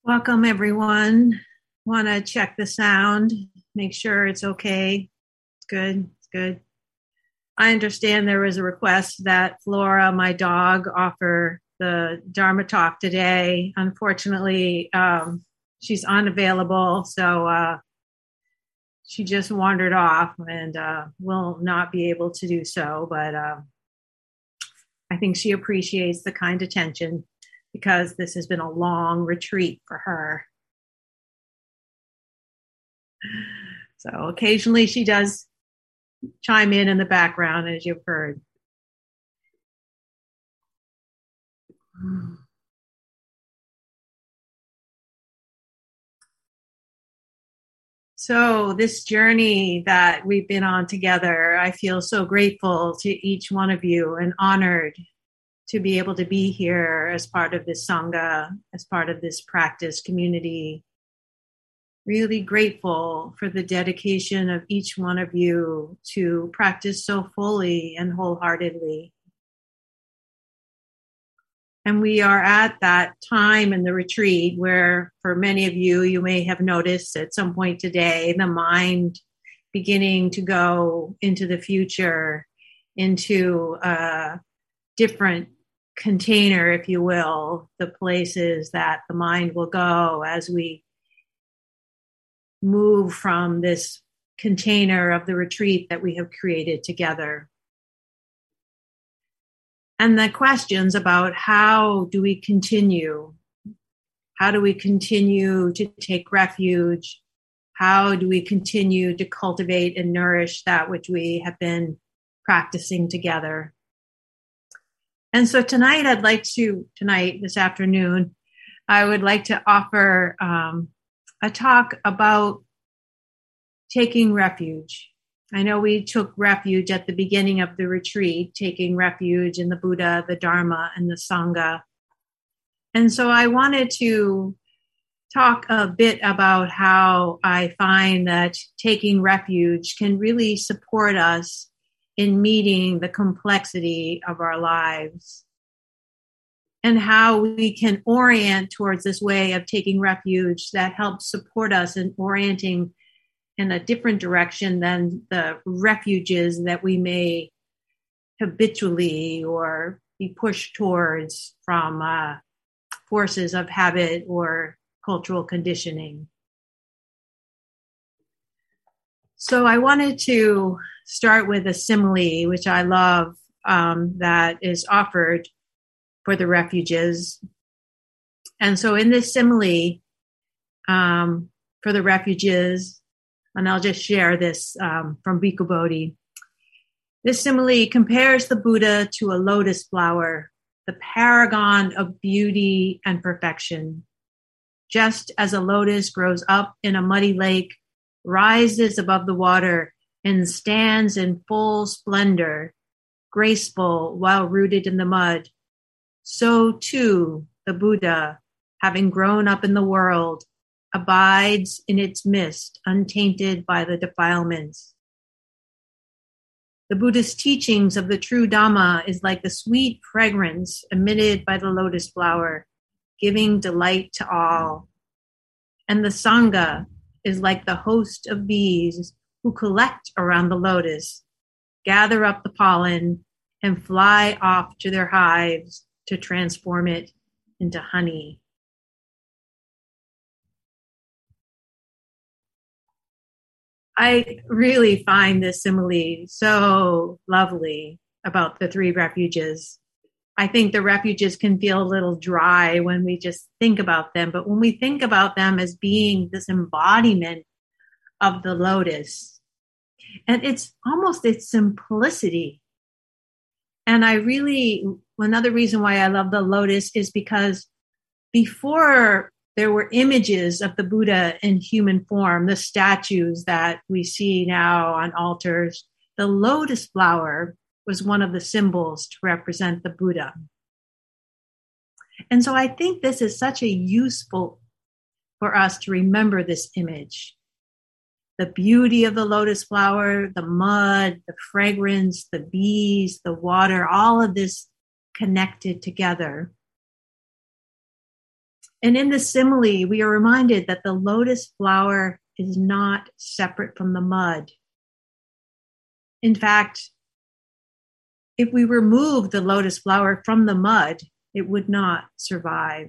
Welcome, everyone. Want to check the sound, make sure it's okay. It's good. It's good. I understand there was a request that Flora, my dog, offer the Dharma talk today. Unfortunately, she's unavailable, so she just wandered off and will not be able to do so. But I think she appreciates the kind attention because this has been a long retreat for her. So occasionally she does chime in the background, as you've heard. So this journey that we've been on together, I feel so grateful to each one of you and honored to be able to be here as part of this Sangha, as part of this practice community. Really grateful for the dedication of each one of you to practice so fully and wholeheartedly. And we are at that time in the retreat where, for many of you, you may have noticed at some point today, the mind beginning to go into the future, into a different container, if you will, the places that the mind will go as we move from this container of the retreat that we have created together. And the questions about how do we continue? How do we continue to take refuge? How do we continue to cultivate and nourish that which we have been practicing together? And so this afternoon, I would like to offer a talk about taking refuge. I know we took refuge at the beginning of the retreat, taking refuge in the Buddha, the Dharma, and the Sangha. And so I wanted to talk a bit about how I find that taking refuge can really support us in meeting the complexity of our lives, and how we can orient towards this way of taking refuge that helps support us in orienting in a different direction than the refuges that we may habitually or be pushed towards from forces of habit or cultural conditioning. So I wanted to start with a simile, which I love, that is offered for the refuges. And so in this simile for the refuges, and I'll just share this from Bhikkhu Bodhi. This simile compares the Buddha to a lotus flower, the paragon of beauty and perfection. Just as a lotus grows up in a muddy lake, rises above the water, and stands in full splendor, graceful while rooted in the mud, so too the Buddha, having grown up in the world, abides in its mist, untainted by the defilements. The Buddhist teachings of the true Dhamma is like the sweet fragrance emitted by the lotus flower, giving delight to all. And the Sangha is like the host of bees who collect around the lotus, gather up the pollen, and fly off to their hives to transform it into honey. I really find this simile so lovely about the three refuges. I think the refuges can feel a little dry when we just think about them, but when we think about them as being this embodiment of the lotus, and it's almost its simplicity. And another reason why I love the lotus is because before there were images of the Buddha in human form, the statues that we see now on altars, the lotus flower was one of the symbols to represent the Buddha. And so I think this is such a useful for us to remember this image. The beauty of the lotus flower, the mud, the fragrance, the bees, the water, all of this connected together. And in the simile, we are reminded that the lotus flower is not separate from the mud. In fact, if we remove the lotus flower from the mud, it would not survive.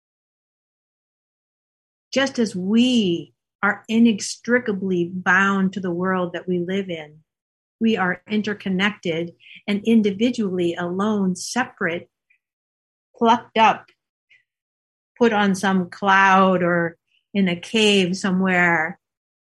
Just as we are inextricably bound to the world that we live in, we are interconnected and individually alone, separate, plucked up, put on some cloud or in a cave somewhere.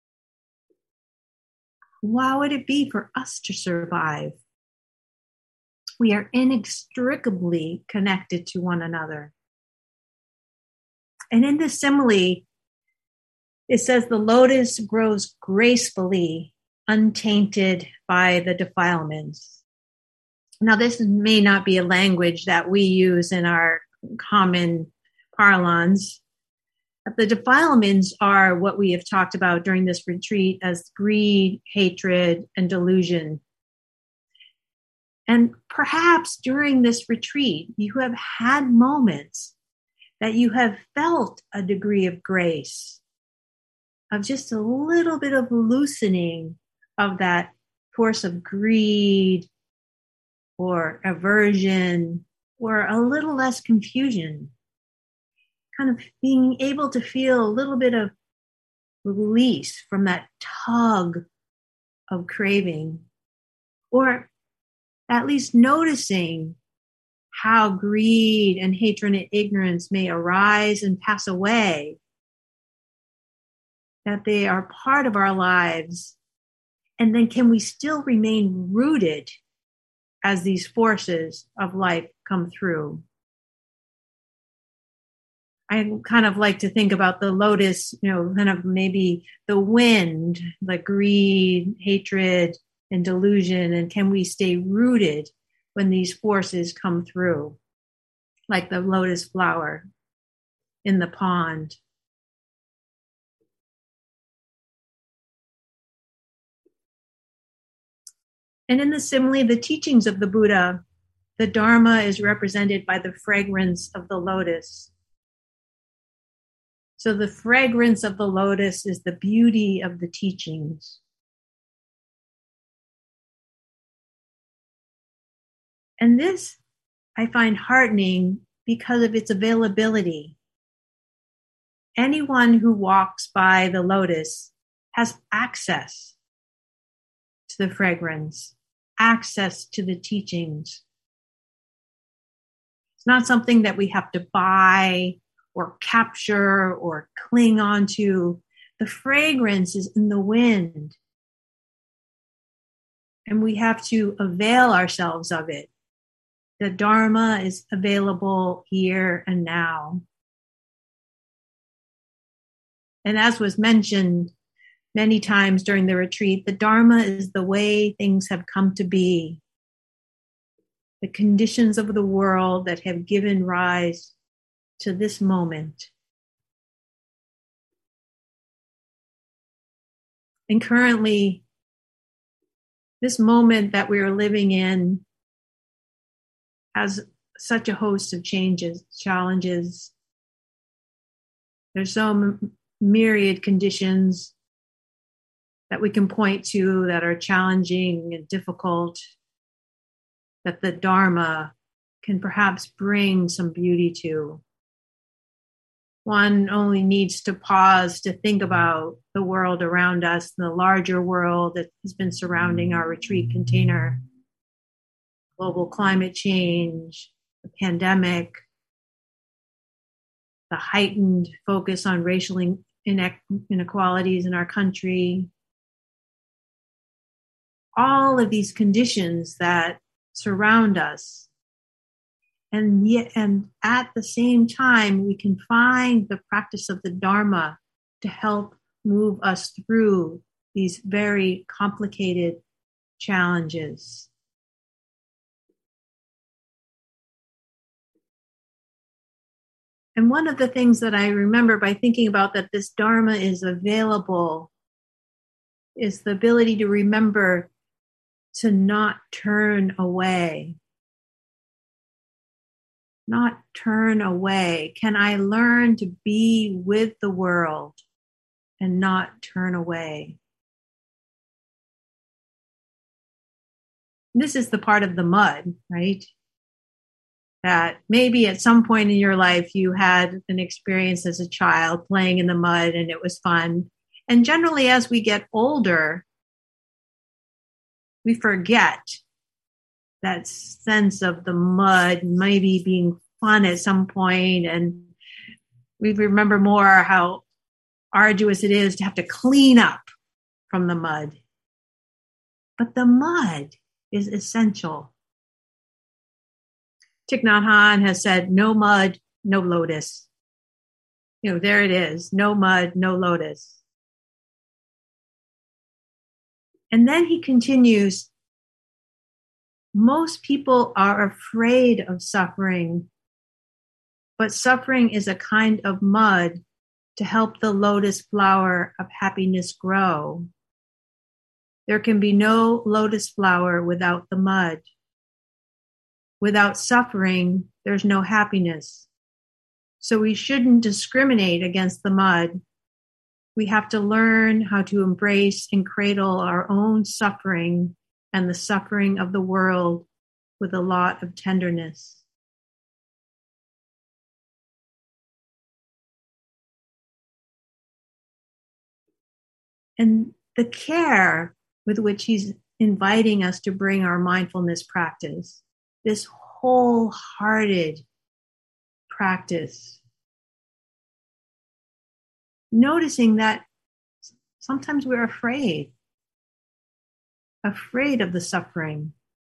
How would it be for us to survive? We are inextricably connected to one another. And in this simile, it says the lotus grows gracefully, untainted by the defilements. Now, this may not be a language that we use in our common parlance. But the defilements are what we have talked about during this retreat as greed, hatred, and delusion. And perhaps during this retreat, you have had moments that you have felt a degree of grace, of just a little bit of loosening of that force of greed or aversion or a little less confusion. Kind of being able to feel a little bit of release from that tug of craving, or at least noticing how greed and hatred and ignorance may arise and pass away, that they are part of our lives. And then can we still remain rooted as these forces of life come through? I kind of like to think about the lotus, kind of maybe the wind, like greed, hatred, and delusion. And can we stay rooted when these forces come through, like the lotus flower in the pond? And in the simile, the teachings of the Buddha, the Dharma is represented by the fragrance of the lotus. So the fragrance of the lotus is the beauty of the teachings. And this I find heartening because of its availability. Anyone who walks by the lotus has access to the fragrance, access to the teachings. It's not something that we have to buy or capture or cling onto. The fragrance is in the wind. And we have to avail ourselves of it. The Dharma is available here and now. And as was mentioned many times during the retreat, the Dharma is the way things have come to be. The conditions of the world that have given rise to this moment. And currently, this moment that we are living in has such a host of changes, challenges. There's so myriad conditions that we can point to that are challenging and difficult, that the Dharma can perhaps bring some beauty to. One only needs to pause to think about the world around us, the larger world that has been surrounding our retreat container. Global climate change, the pandemic, the heightened focus on racial inequalities in our country. All of these conditions that surround us. And yet, and at the same time, we can find the practice of the Dharma to help move us through these very complicated challenges. And one of the things that I remember by thinking about that this Dharma is available is the ability to remember to not turn away. not turn away? Can I learn to be with the world and not turn away? This is the part of the mud, right? That maybe at some point in your life you had an experience as a child playing in the mud and it was fun. And generally, as we get older, we forget that sense of the mud maybe being fun at some point, and we remember more how arduous it is to have to clean up from the mud. But the mud is essential. Thich Nhat Hanh has said, no mud, no lotus. There it is. No mud, no lotus. And then he continues, most people are afraid of suffering, but suffering is a kind of mud to help the lotus flower of happiness grow. There can be no lotus flower without the mud. Without suffering, there's no happiness. So we shouldn't discriminate against the mud. We have to learn how to embrace and cradle our own suffering and the suffering of the world with a lot of tenderness. And the care with which he's inviting us to bring our mindfulness practice, this wholehearted practice, noticing that sometimes we're afraid of the suffering,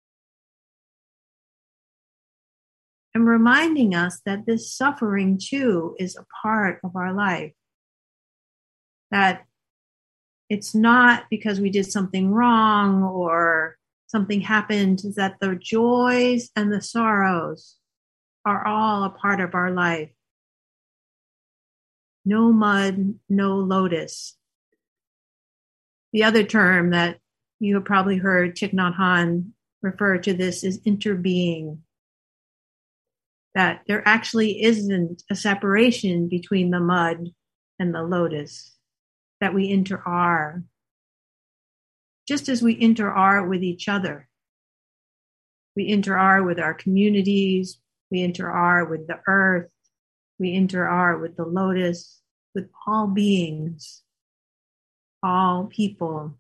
and reminding us that this suffering too is a part of our life, that it's not because we did something wrong or something happened, that the joys and the sorrows are all a part of our life. No mud, no lotus. The other term that you have probably heard Thich Nhat Hanh refer to this is interbeing. That there actually isn't a separation between the mud and the lotus, that we inter-are, just as we inter-are with each other. We inter-are with our communities, we inter-are with the earth, we inter-are with the lotus, with all beings, all people.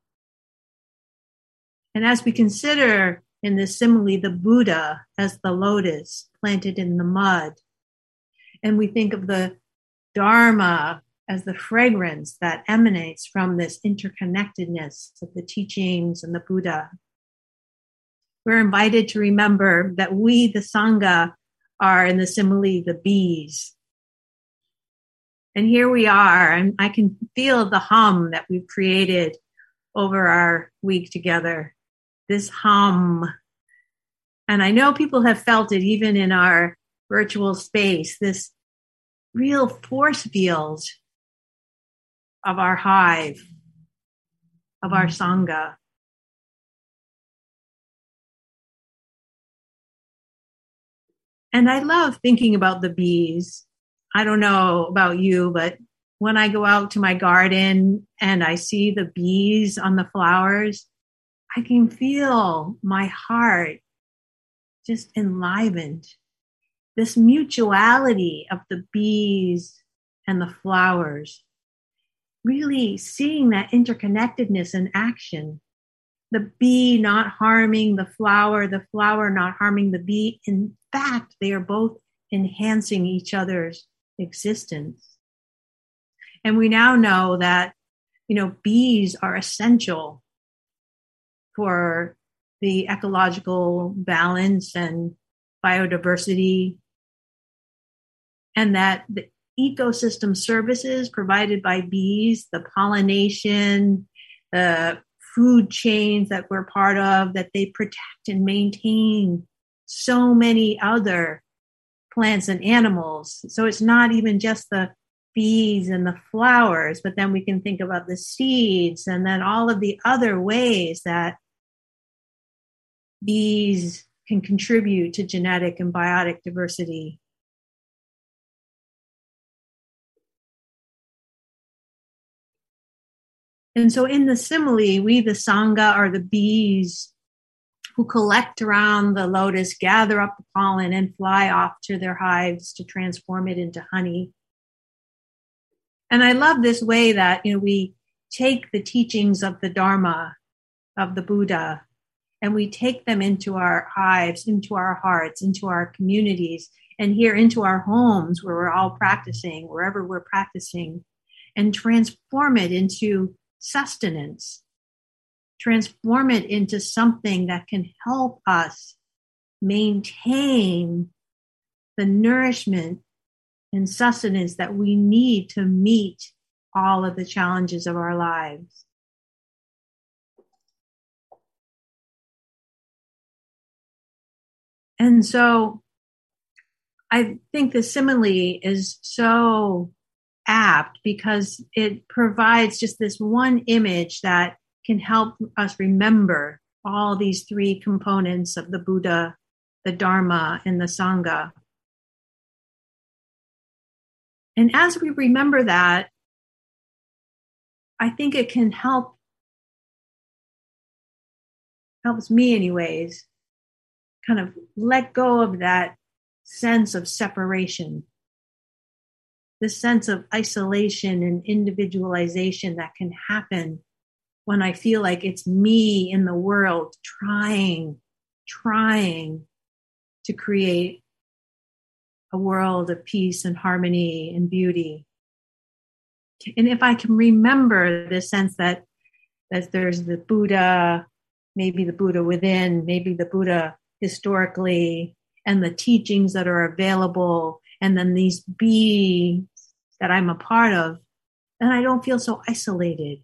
And as we consider in this simile the Buddha as the lotus planted in the mud, and we think of the Dharma as the fragrance that emanates from this interconnectedness of the teachings and the Buddha, we're invited to remember that we, the Sangha, are in the simile the bees. And here we are, and I can feel the hum that we've created over our week together, this hum. And I know people have felt it even in our virtual space, this real force field of our hive, of our Sangha. And I love thinking about the bees. I don't know about you, but when I go out to my garden and I see the bees on the flowers, I can feel my heart just enlivened. This mutuality of the bees and the flowers, really seeing that interconnectedness in action. The bee not harming the flower not harming the bee. In fact, they are both enhancing each other's existence. And we now know that, bees are essential for the ecological balance and biodiversity, and that the ecosystem services provided by bees, the pollination, the food chains that we're part of, that they protect and maintain so many other plants and animals. So it's not even just the bees and the flowers, but then we can think about the seeds and then all of the other ways that bees can contribute to genetic and biotic diversity And so in the simile, we, the Sangha, are the bees who collect around the lotus, gather up the pollen, and fly off to their hives to transform it into honey. And I love this way that, we take the teachings of the Dharma, of the Buddha, and we take them into our hives, into our hearts, into our communities, and here into our homes where we're all practicing, wherever we're practicing, and transform it into sustenance, transform it into something that can help us maintain the nourishment and sustenance that we need to meet all of the challenges of our lives. And so I think the simile is so apt because it provides just this one image that can help us remember all these three components of the Buddha, the Dharma, and the Sangha. And as we remember that, I think it can helps me anyways, kind of let go of that sense of separation, this sense of isolation and individualization that can happen when I feel like it's me in the world trying to create a world of peace and harmony and beauty. And if I can remember this sense that there's the Buddha, maybe the Buddha within, maybe the Buddha historically, and the teachings that are available, and then these beings that I'm a part of, then I don't feel so isolated.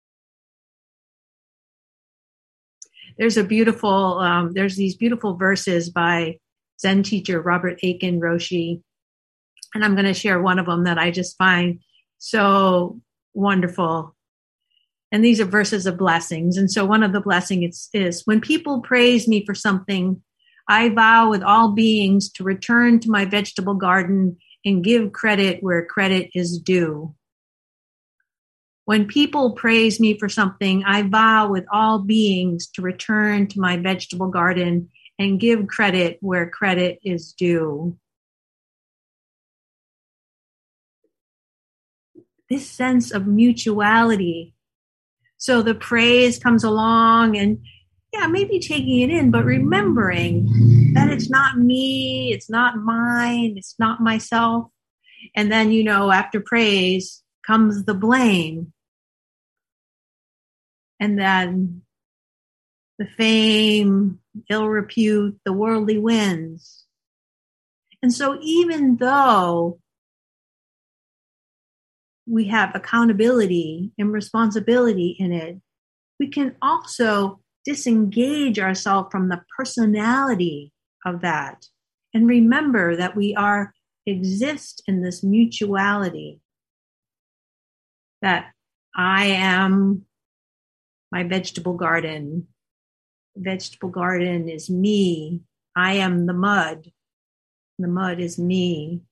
There's these beautiful verses by Zen teacher Robert Aiken Roshi, and I'm going to share one of them that I just find so wonderful. And these are verses of blessings. And so one of the blessings is, when people praise me for something, I vow with all beings to return to my vegetable garden and give credit where credit is due. When people praise me for something, I vow with all beings to return to my vegetable garden and give credit where credit is due. This sense of mutuality. So the praise comes along and maybe taking it in, but remembering that it's not me, it's not mine, it's not myself. And then, after praise comes the blame. And then the fame, ill repute, the worldly winds. And so even though we have accountability and responsibility in it, we can also disengage ourselves from the personality of that and remember that we exist in this mutuality, that I am my vegetable garden. The vegetable garden is me. I am the mud. The mud is me.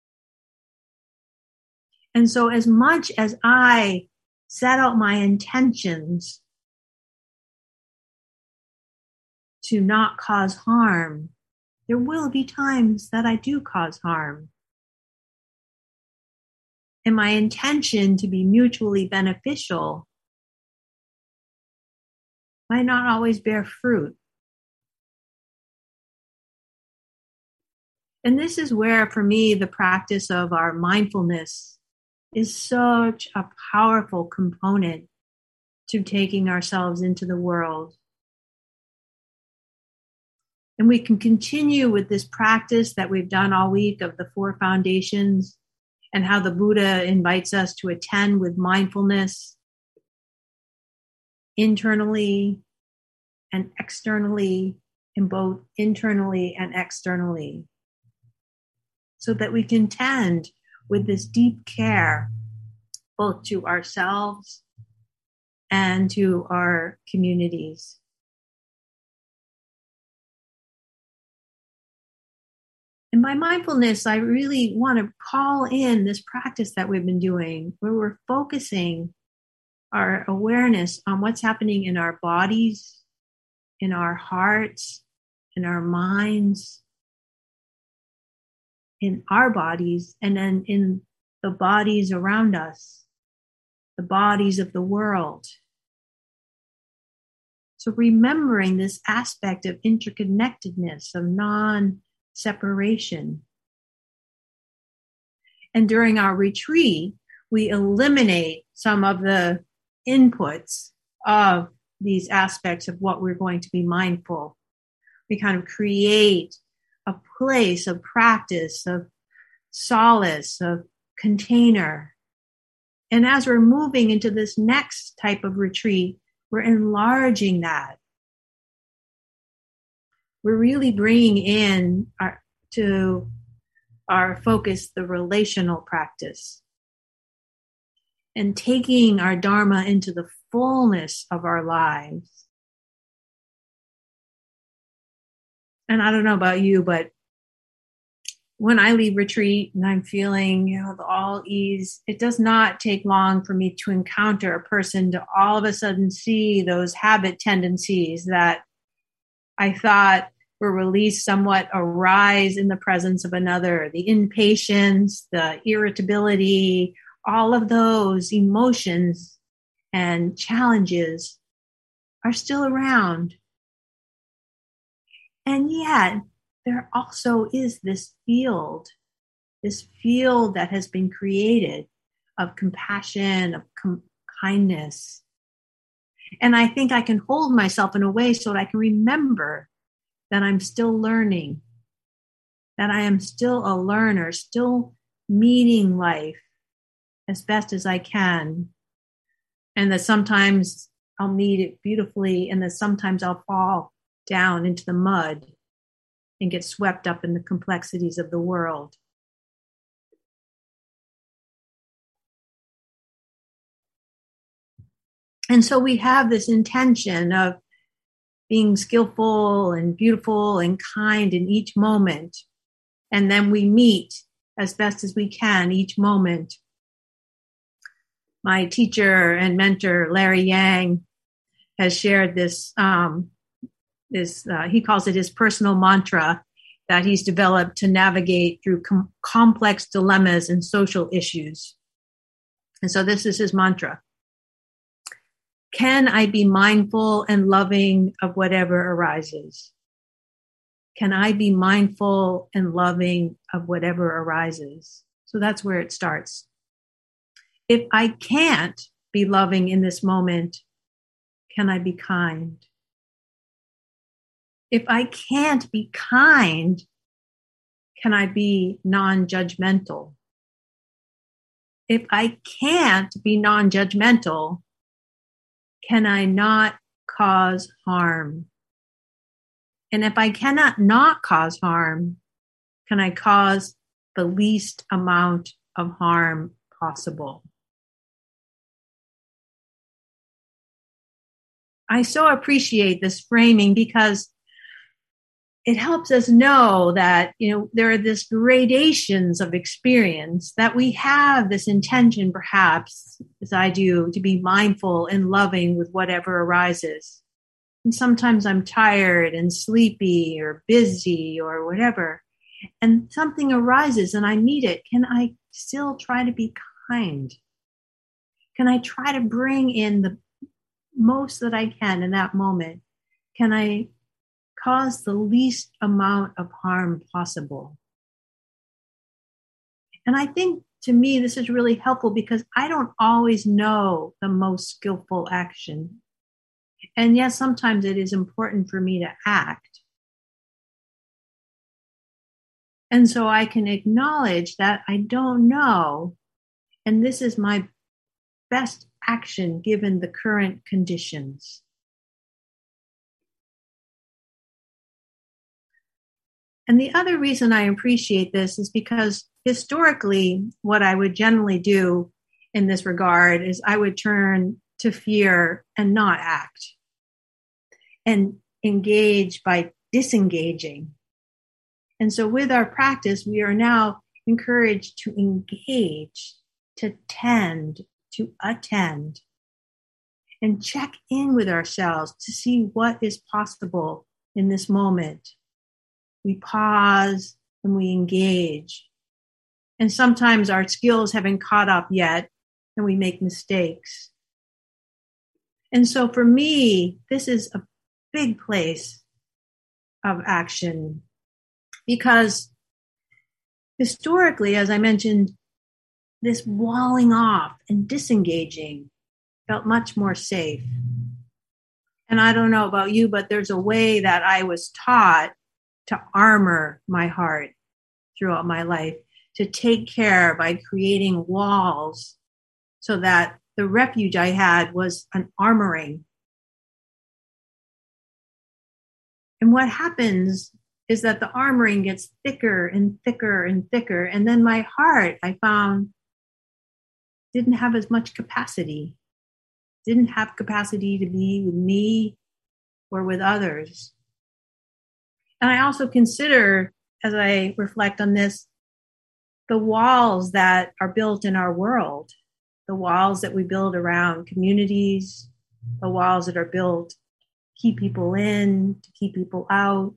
And so as much as I set out my intentions to not cause harm, there will be times that I do cause harm. And my intention to be mutually beneficial might not always bear fruit. And this is where, for me, the practice of our mindfulness is such a powerful component to taking ourselves into the world. And we can continue with this practice that we've done all week of the 4 foundations and how the Buddha invites us to attend with mindfulness internally and externally, and both internally and externally, so that we can tend with this deep care both to ourselves and to our communities. And by mindfulness, I really want to call in this practice that we've been doing, where we're focusing our awareness on what's happening in our bodies, in our hearts, in our minds, in our bodies, and then in the bodies around us, the bodies of the world. So remembering this aspect of interconnectedness, of non-separation. And during our retreat, we eliminate some of the inputs of these aspects of what we're going to be mindful. We kind of create a place of practice, of solace, of container. And as we're moving into this next type of retreat, we're enlarging that. We're really bringing in to our focus the relational practice and taking our Dharma into the fullness of our lives. And I don't know about you, but when I leave retreat and I'm feeling, the all ease, it does not take long for me to encounter a person to all of a sudden see those habit tendencies that I thought were released somewhat arise in the presence of another. The impatience, the irritability, all of those emotions and challenges are still around. And yet, there also is this field that has been created of compassion, of kindness. And I think I can hold myself in a way so that I can remember that I'm still learning, that I am still a learner, still meeting life as best as I can. And that sometimes I'll meet it beautifully, and that sometimes I'll fall down into the mud and get swept up in the complexities of the world. And so we have this intention of being skillful and beautiful and kind in each moment. And then we meet as best as we can each moment. My teacher and mentor, Larry Yang, has shared this, he calls it his personal mantra that he's developed to navigate through complex dilemmas and social issues. And so this is his mantra. Can I be mindful and loving of whatever arises? Can I be mindful and loving of whatever arises? So that's where it starts. If I can't be loving in this moment, can I be kind? If I can't be kind, can I be non-judgmental? If I can't be non-judgmental, can I not cause harm? And if I cannot not cause harm, can I cause the least amount of harm possible? I so appreciate this framing because it helps us know that, there are these gradations of experience, that we have this intention, perhaps, as I do, to be mindful and loving with whatever arises. And sometimes I'm tired and sleepy or busy or whatever, and something arises and I meet it. Can I still try to be kind? Can I try to bring in the most that I can in that moment? Can I cause the least amount of harm possible? And I think, to me, this is really helpful because I don't always know the most skillful action. And yes, sometimes it is important for me to act. And so I can acknowledge that I don't know, and this is my best action given the current conditions. And the other reason I appreciate this is because historically, what I would generally do in this regard is I would turn to fear and not act and engage by disengaging. And so with our practice, we are now encouraged to engage, to tend, to attend. and check in with ourselves to see what is possible in this moment. We pause and we engage. And sometimes our skills haven't caught up yet and we make mistakes. And so for me, this is a big place of action because historically, as I mentioned, this walling off and disengaging felt much more safe. And I don't know about you, but there's a way that I was taught to armor my heart throughout my life, to take care by creating walls so that the refuge I had was an armoring. And what happens is that the armoring gets thicker and thicker and thicker. And then my heart, I found, didn't have as much capacity, didn't have capacity to be with me or with others. And I also consider, as I reflect on this, the walls that are built in our world, the walls that we build around communities, the walls that are built to keep people in, to keep people out.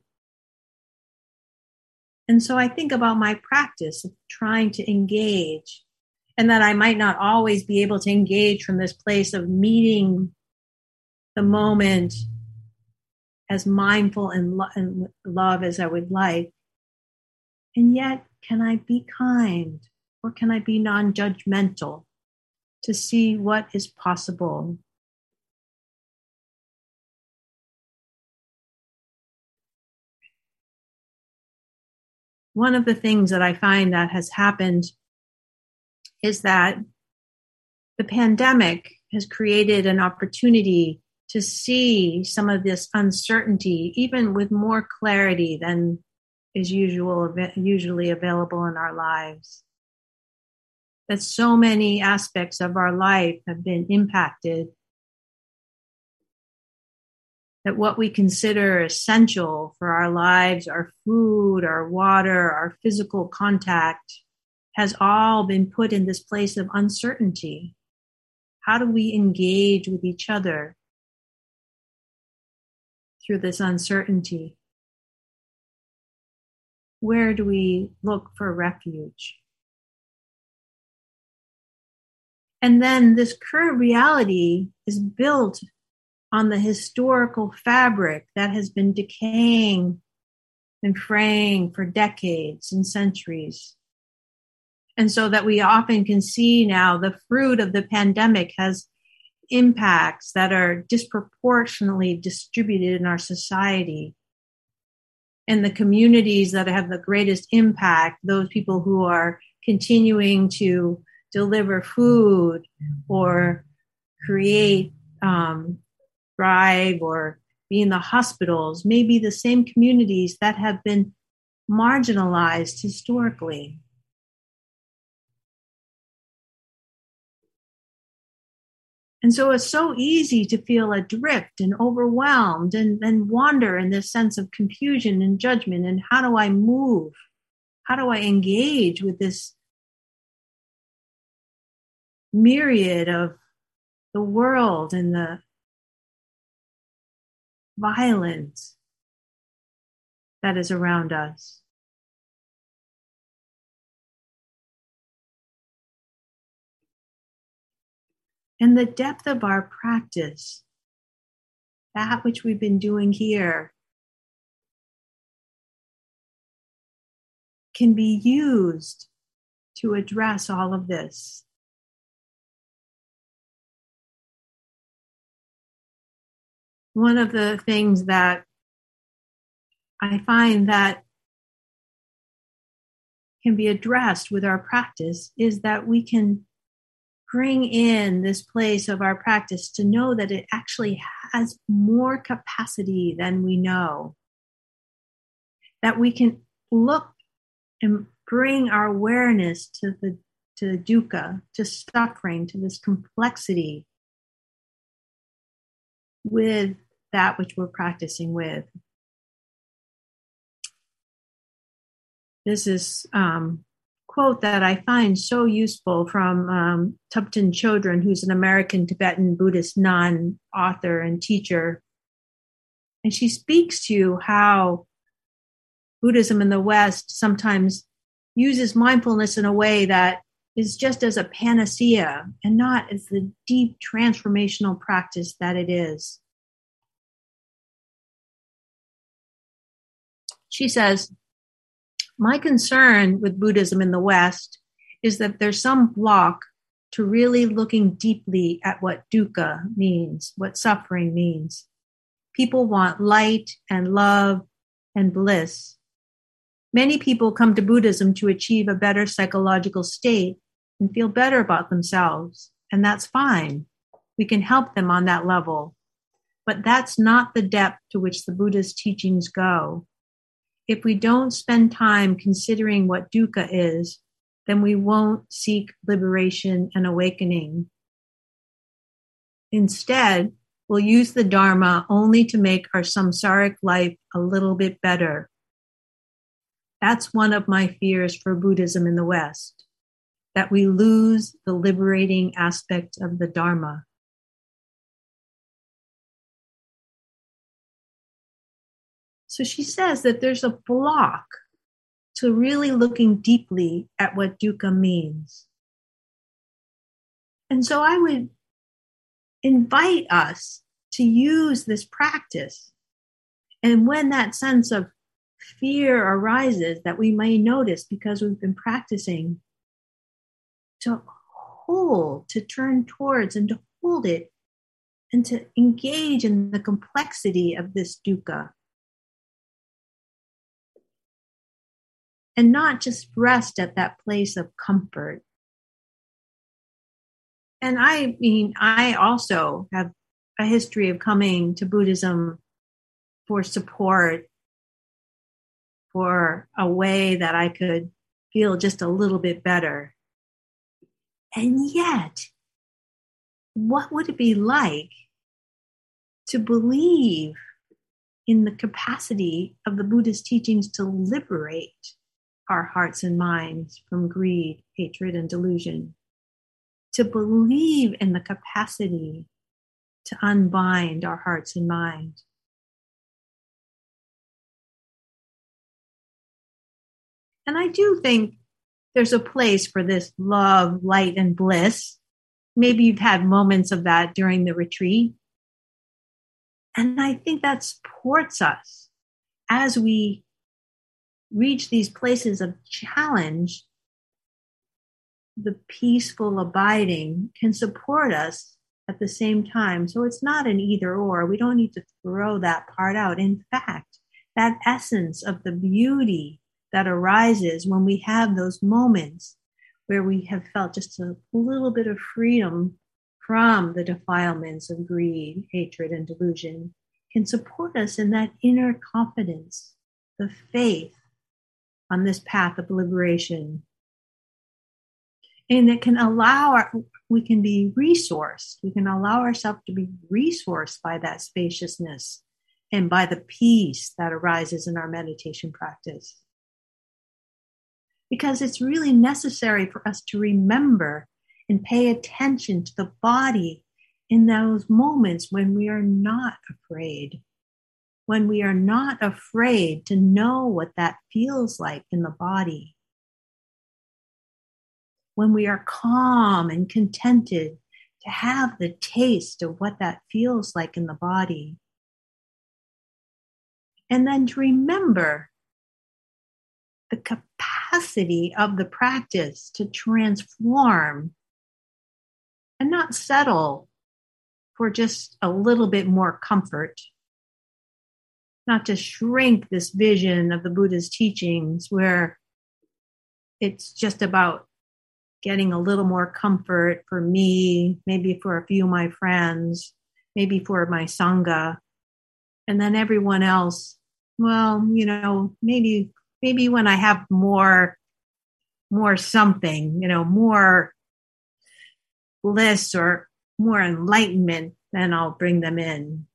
And so I think about my practice of trying to engage, and that I might not always be able to engage from this place of meeting the moment as mindful and love as I would like. And yet, can I be kind, or can I be non-judgmental to see what is possible? One of the things that I find that has happened is that the pandemic has created an opportunity to see some of this uncertainty, even with more clarity than is usually available in our lives. That so many aspects of our life have been impacted, that what we consider essential for our lives, our food, our water, our physical contact, has all been put in this place of uncertainty. How do we engage with each other through this uncertainty? Where do we look for refuge? And then this current reality is built on the historical fabric that has been decaying and fraying for decades and centuries. And so that we often can see now the fruit of the pandemic has impacts that are disproportionately distributed in our society. And the communities that have the greatest impact, those people who are continuing to deliver food or create, thrive, or be in the hospitals, may be the same communities that have been marginalized historically. And so it's so easy to feel adrift and overwhelmed and then wander in this sense of confusion and judgment. And how do I move? How do I engage with this myriad of the world and the violence that is around us? And the depth of our practice, that which we've been doing here, can be used to address all of this. One of the things that I find that can be addressed with our practice is that we can bring in this place of our practice to know that it actually has more capacity than we know. That we can look and bring our awareness to the dukkha, to suffering, to this complexity with that which we're practicing with. This is quote that I find so useful from Thubten Chodron, who's an American Tibetan Buddhist nun, author, and teacher. And she speaks to how Buddhism in the West sometimes uses mindfulness in a way that is just as a panacea and not as the deep transformational practice that it is. She says, my concern with Buddhism in the West is that there's some block to really looking deeply at what dukkha means, what suffering means. People want light and love and bliss. Many people come to Buddhism to achieve a better psychological state and feel better about themselves, and that's fine. We can help them on that level. But that's not the depth to which the Buddha's teachings go. If we don't spend time considering what dukkha is, then we won't seek liberation and awakening. Instead, we'll use the Dharma only to make our samsaric life a little bit better. That's one of my fears for Buddhism in the West, that we lose the liberating aspect of the Dharma. So she says that there's a block to really looking deeply at what dukkha means. And so I would invite us to use this practice. And when that sense of fear arises that we may notice because we've been practicing, to hold, to turn towards and to hold it and to engage in the complexity of this dukkha. And not just rest at that place of comfort. And I also have a history of coming to Buddhism for support, for a way that I could feel just a little bit better. And yet, what would it be like to believe in the capacity of the Buddhist teachings to liberate our hearts and minds from greed, hatred, and delusion? To believe in the capacity to unbind our hearts and minds. And I do think there's a place for this love, light, and bliss. Maybe you've had moments of that during the retreat. And I think that supports us as we reach these places of challenge. The peaceful abiding can support us at the same time. So it's not an either or. We don't need to throw that part out. In fact, that essence of the beauty that arises when we have those moments where we have felt just a little bit of freedom from the defilements of greed, hatred, and delusion can support us in that inner confidence, the faith on this path of liberation. And it can we can be resourced. We can allow ourselves to be resourced by that spaciousness and by the peace that arises in our meditation practice. Because it's really necessary for us to remember and pay attention to the body in those moments when we are not afraid. When we are not afraid to know what that feels like in the body. When we are calm and contented to have the taste of what that feels like in the body. And then to remember the capacity of the practice to transform and not settle for just a little bit more comfort. Not to shrink this vision of the Buddha's teachings where it's just about getting a little more comfort for me, maybe for a few of my friends, maybe for my Sangha, and then everyone else, well, maybe when I have more something, more bliss or more enlightenment, then I'll bring them in.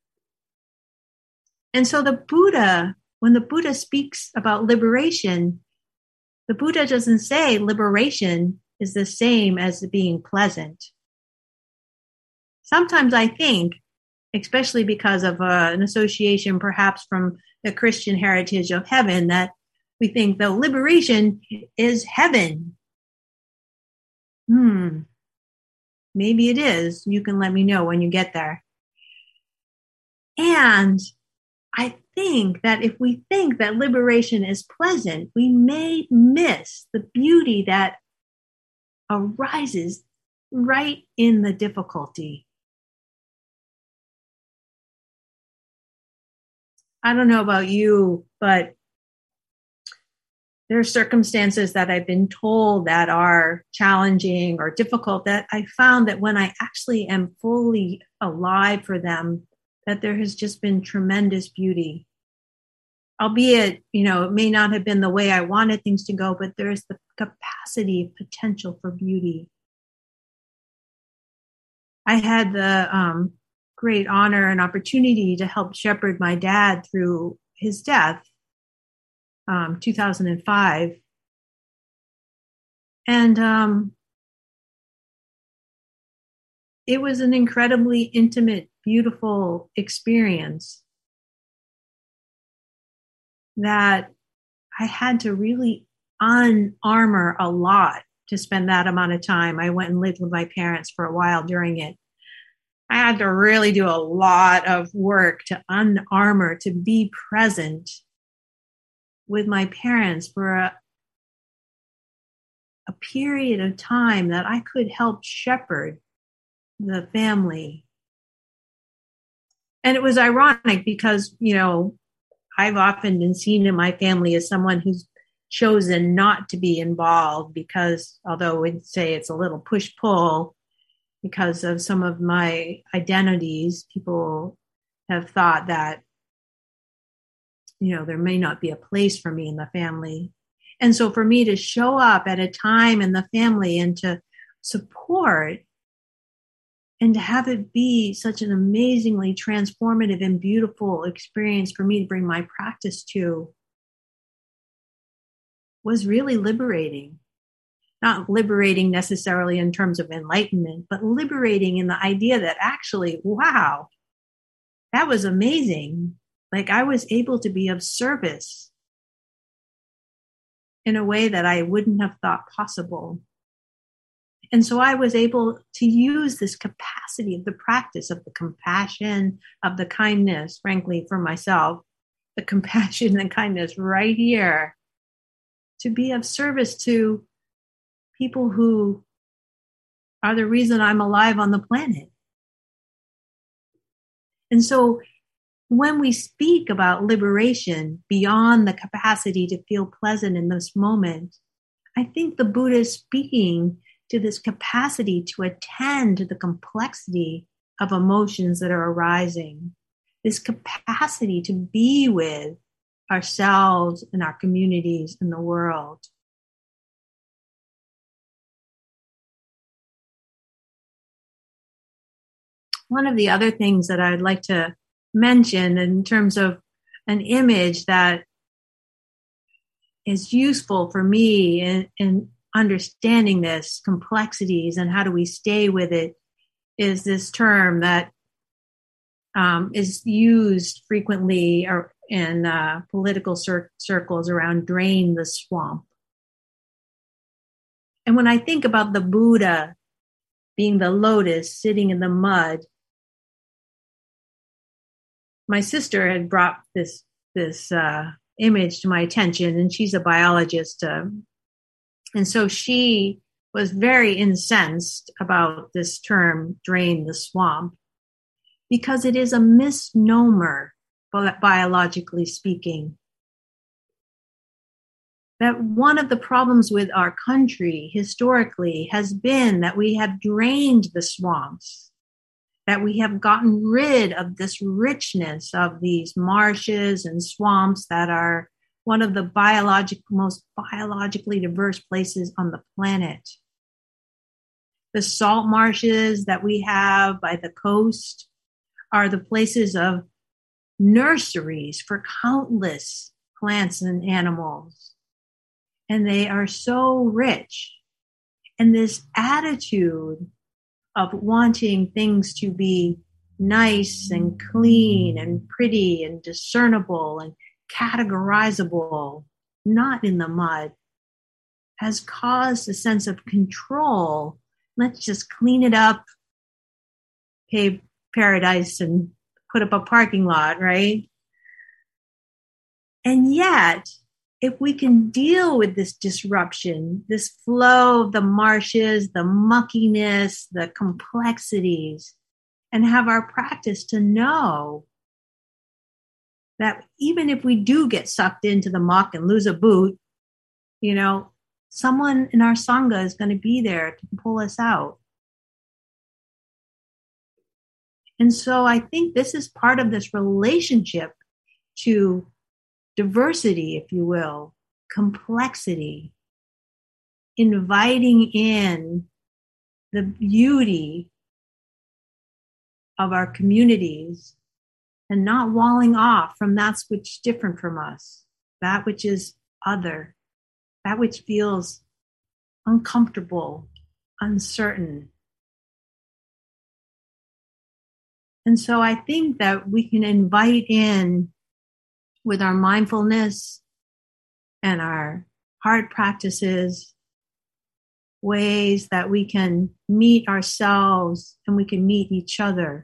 And so when the Buddha speaks about liberation, The Buddha doesn't say liberation is the same as being pleasant. Sometimes I think, especially because of an association perhaps from the Christian heritage of heaven, that we think the liberation is heaven. Maybe it is. You can let me know when you get there. And I think that if we think that liberation is pleasant, we may miss the beauty that arises right in the difficulty. I don't know about you, but there are circumstances that I've been told that are challenging or difficult that I found that when I actually am fully alive for them, that there has just been tremendous beauty. Albeit, it may not have been the way I wanted things to go, but there's the capacity, potential for beauty. I had the great honor and opportunity to help shepherd my dad through his death, 2005. And it was an incredibly intimate, beautiful experience that I had to really unarmor a lot to spend that amount of time. I went and lived with my parents for a while during it. I had to really do a lot of work to unarmor, to be present with my parents for a period of time that I could help shepherd the family. And it was ironic because, I've often been seen in my family as someone who's chosen not to be involved because, although we'd say it's a little push-pull, because of some of my identities, people have thought that, there may not be a place for me in the family. And so for me to show up at a time in the family and to support and to have it be such an amazingly transformative and beautiful experience for me to bring my practice to was really liberating. Not liberating necessarily in terms of enlightenment, but liberating in the idea that actually, wow, that was amazing. Like I was able to be of service in a way that I wouldn't have thought possible. And so I was able to use this capacity of the practice of the compassion, of the kindness, frankly, for myself, the compassion and kindness right here to be of service to people who are the reason I'm alive on the planet. And so when we speak about liberation beyond the capacity to feel pleasant in this moment, I think the Buddha is speaking to this capacity to attend to the complexity of emotions that are arising, this capacity to be with ourselves and our communities and the world. One of the other things that I'd like to mention in terms of an image that is useful for me in understanding this complexities and how do we stay with it is this term that is used frequently in political circles around drain the swamp. And when I think about the Buddha being the lotus sitting in the mud, my sister had brought this image to my attention, and she's a biologist. And so she was very incensed about this term, drain the swamp, because it is a misnomer, biologically speaking. That one of the problems with our country historically has been that we have drained the swamps, that we have gotten rid of this richness of these marshes and swamps that are one of the most biologically diverse places on the planet. The salt marshes that we have by the coast are the places of nurseries for countless plants and animals. and they are so rich. And this attitude of wanting things to be nice and clean and pretty and discernible and categorizable, not in the mud, has caused a sense of control. Let's just clean it up, pave paradise, and put up a parking lot, right? And yet, if we can deal with this disruption, this flow of the marshes, the muckiness, the complexities, and have our practice to know that even if we do get sucked into the muck and lose a boot, someone in our Sangha is going to be there to pull us out. And so I think this is part of this relationship to diversity, if you will, complexity, inviting in the beauty of our communities and not walling off from that which is different from us, that which is other, that which feels uncomfortable, uncertain. And so I think that we can invite in with our mindfulness and our heart practices ways that we can meet ourselves and we can meet each other.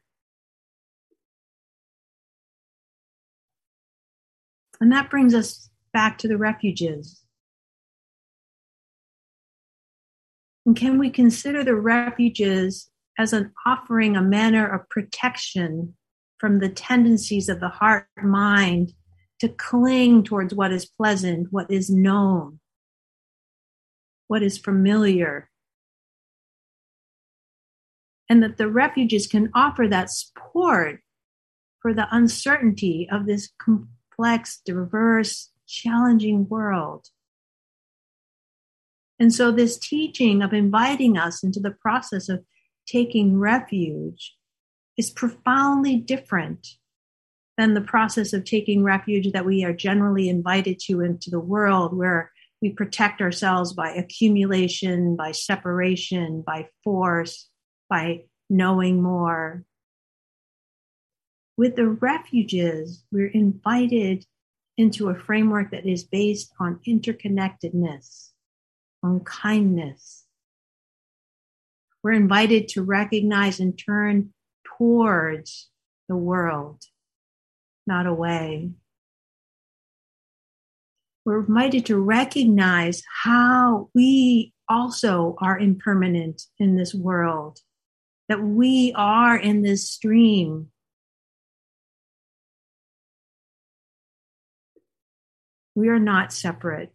And that brings us back to the refuges. And can we consider the refuges as an offering, a manner of protection from the tendencies of the heart and mind to cling towards what is pleasant, what is known, what is familiar? And that the refuges can offer that support for the uncertainty of this complex, diverse, challenging world. And so this teaching of inviting us into the process of taking refuge is profoundly different than the process of taking refuge that we are generally invited to into the world, where we protect ourselves by accumulation, by separation, by force, by knowing more. With the refuges, we're invited into a framework that is based on interconnectedness, on kindness. We're invited to recognize and turn towards the world, not away. We're invited to recognize how we also are impermanent in this world, that we are in this stream. We are not separate.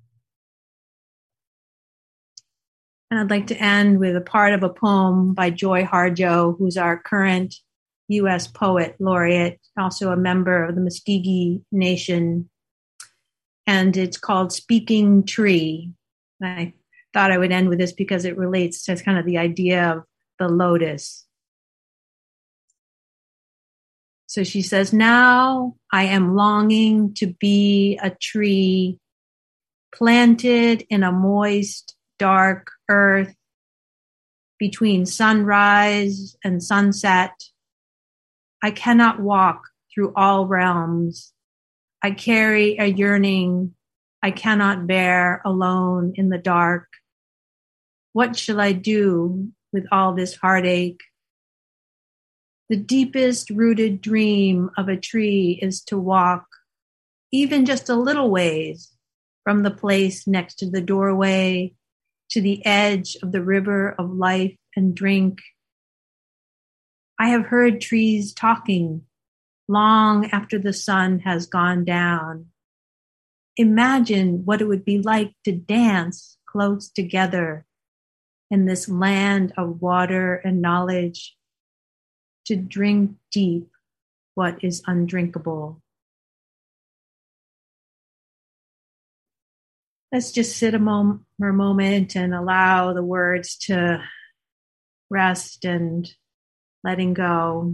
And I'd like to end with a part of a poem by Joy Harjo, who's our current U.S. Poet Laureate, also a member of the Muskogee Nation. And it's called Speaking Tree. I thought I would end with this because it relates to kind of the idea of the lotus. So she says, now I am longing to be a tree planted in a moist, dark earth between sunrise and sunset. I cannot walk through all realms. I carry a yearning I cannot bear alone in the dark. What shall I do with all this heartache? The deepest rooted dream of a tree is to walk, even just a little ways, from the place next to the doorway to the edge of the river of life and drink. I have heard trees talking long after the sun has gone down. Imagine what it would be like to dance close together in this land of water and knowledge, to drink deep what is undrinkable. Let's just sit a moment and allow the words to rest and letting go.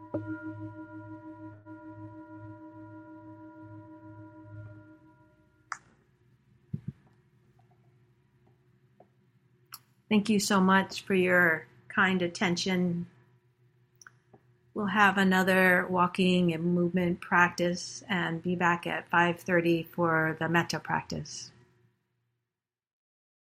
Thank you so much for your kind attention. We'll have another walking and movement practice and be back at 5:30 for the metta practice.